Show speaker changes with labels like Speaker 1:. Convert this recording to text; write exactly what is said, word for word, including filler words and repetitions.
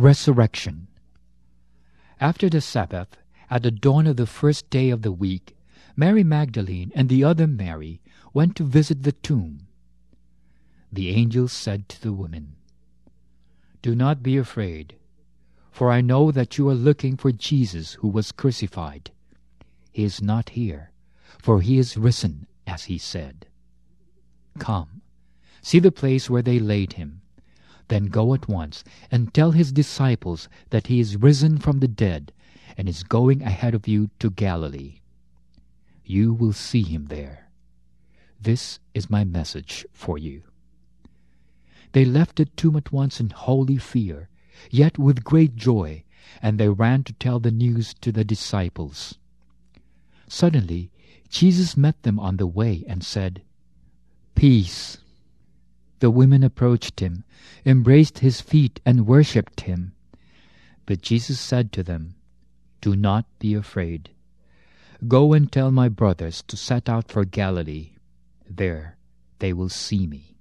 Speaker 1: Resurrection. After the Sabbath, at the dawn of the first day of the week, Mary Magdalene and the other Mary went to visit the tomb. The angel said to the women, "Do not be afraid, for I know that you are looking for Jesus who was crucified. He is not here, for he is risen, as he said. Come, see the place where they laid him. Then go at once and tell his disciples that he is risen from the dead and is going ahead of you to Galilee. You will see him there. This is my message for you." They left the tomb at once in holy fear, yet with great joy, and they ran to tell the news to the disciples. Suddenly Jesus met them on the way and said, "Peace." The women approached him, embraced his feet, and worshipped him. But Jesus said to them, "Do not be afraid. Go and tell my brothers to set out for Galilee. There they will see me."